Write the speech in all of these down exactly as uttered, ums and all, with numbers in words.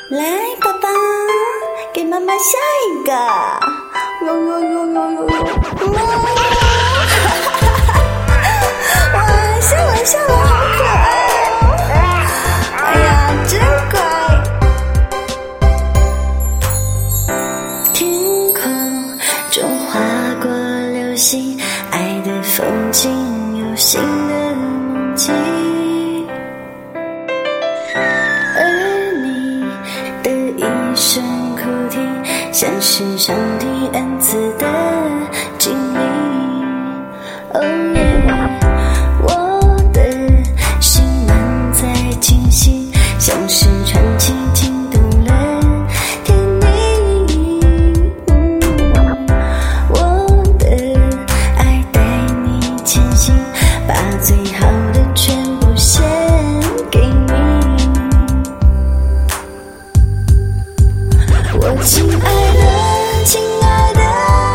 来，宝宝，给妈妈下一个。哟哟哟哟哟哟！哇，笑了笑了，好可爱哦！哎呀，真乖。天空中划过流星，爱的风景有新的梦境。一声哭啼，像是上帝恩赐的精灵。哦耶，我的心满载惊喜，像是传奇进入了天地。我的爱带你前行，把最好的全部献给你。我亲爱的，亲爱的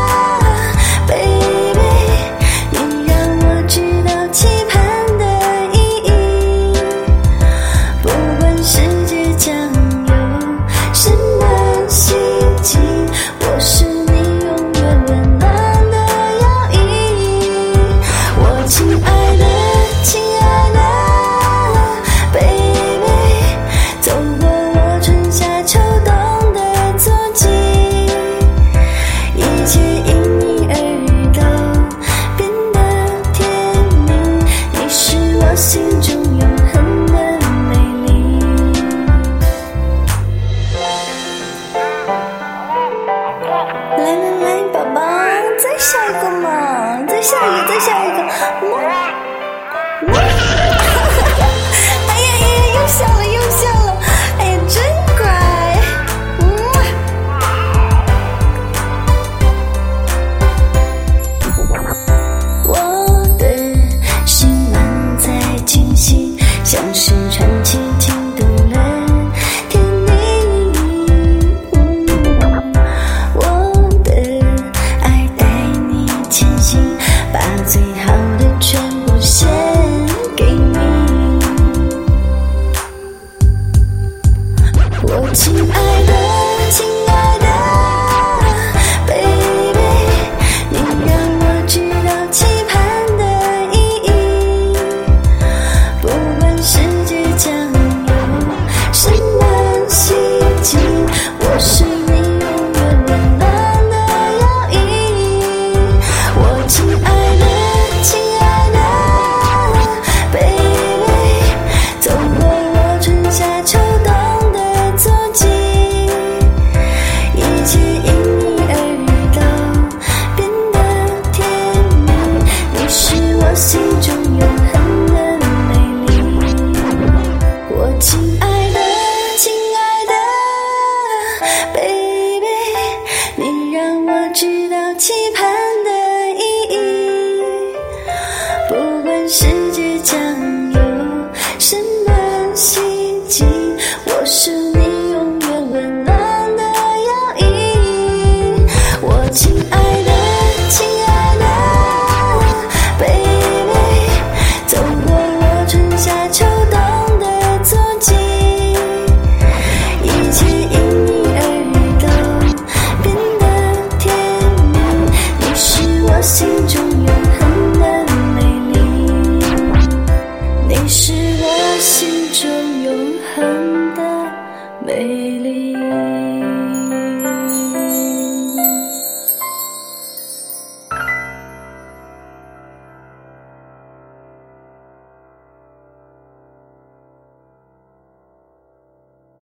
baby， 你让我知道期盼的意义。不管世界将有什么袭击，我是你永远温暖的摇椅。我亲爱的，亲爱的 baby， 走过我春夏秋冬，一切因你而都变得甜蜜，你是我心中永恒的美丽。来来来，宝宝，再下一个嘛，再下一个，再下一个。嗯嗯、哎呀呀，又笑了又笑了，哎呀，真乖。像是传奇进入了天地。我的爱带你前行，把最好的全部献给你。我亲爱的，亲爱的 baby， 你让我知道期盼的意义。不管世界将有什么袭击，我是你永远温暖的摇椅。我亲爱的，亲爱的 baby， 走过我春夏秋冬的足迹，一切因你而都变得甜蜜，你是我心中永恒的美丽。我亲爱的，亲爱的 baby， 你让我知道期盼的意义。不管是